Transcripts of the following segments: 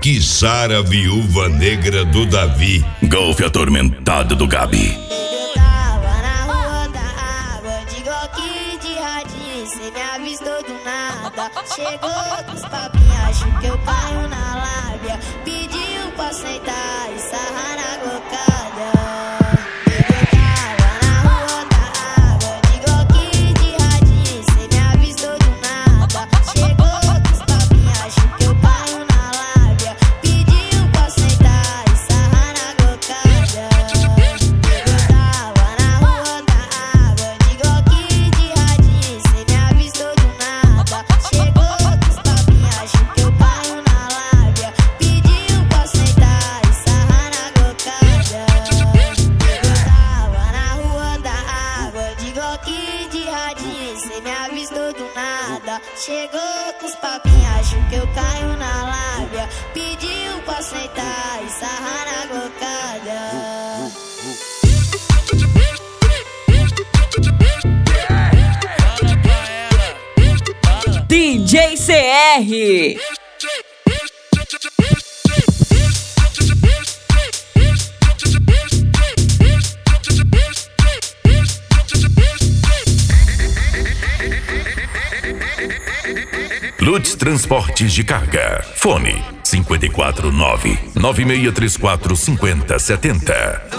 Kissara, viúva negra do Davi. Golfe atormentado do Gabi. Eu tava na rua da água, de Glock de radinho, cê me avistou do nada. Chegou com os papinhos, acho que eu caio na lábia. Pediu pra sentar e sarrar na glocada. Chegou com os papinhos, acho que eu caio na lábia. Pediu pra sentar e sarrar na glocada. DJ CR. Lutz Transportes de Carga. Fone 549-9634-5070.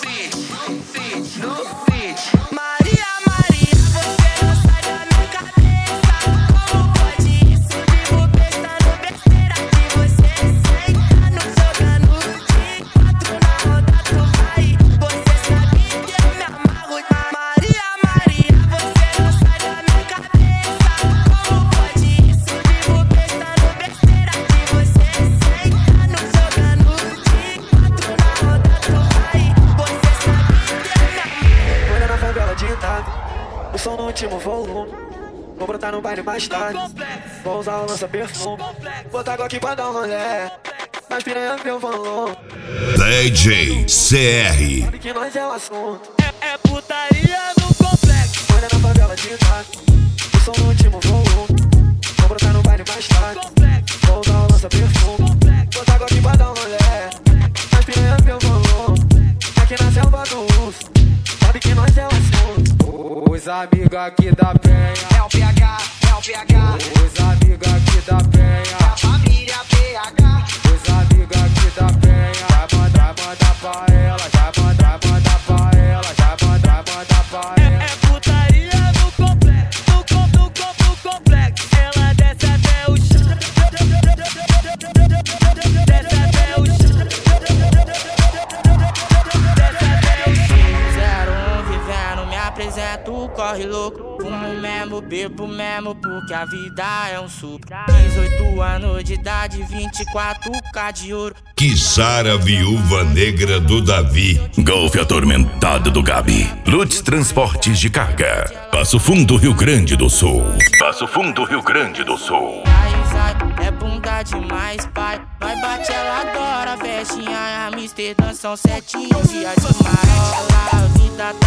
O som no último volume. Vou brotar no baile mais tarde. Vou usar o lança-perfume. Botar Glock pra dar um rolé. Mas piranha meu valor. DJ CR. Sabe que nós é o assunto. É putaria no complexo. Olha na favela de tarde. O som no último volume. Vou brotar no baile mais tarde. Vou usar o lança-perfume. Botar Glock pra dar um rolé. Mas piranha meu valor. Aqui na selva do urso. Sabe que nós é o assunto. Os amigos aqui da penha É o PH, é o PH. Os amigos aqui da penha A família PH. Os amigos aqui da penha vai mandar pra ela. Já mandar pra ela. Já mandar pra ela. É putaria no complexo. No complexo. Ela desce até o chão. Desce até o chão. Desce até o chão. 01 vivendo, me apresento, corre louco. Fumo mesmo, bebo mesmo, porque a vida é um suco. 18 anos de idade, 24K de ouro. Kissara, viúva negra do Davi. Golfe atormentado do Gabi. Lutz Transportes de Carga. Passo Fundo, Rio Grande do Sul. Passo Fundo, Rio Grande do Sul. É bunda demais, pai. Nós bate, ela adora. Festinha, Amsterdã são 7 dias de marola. A vida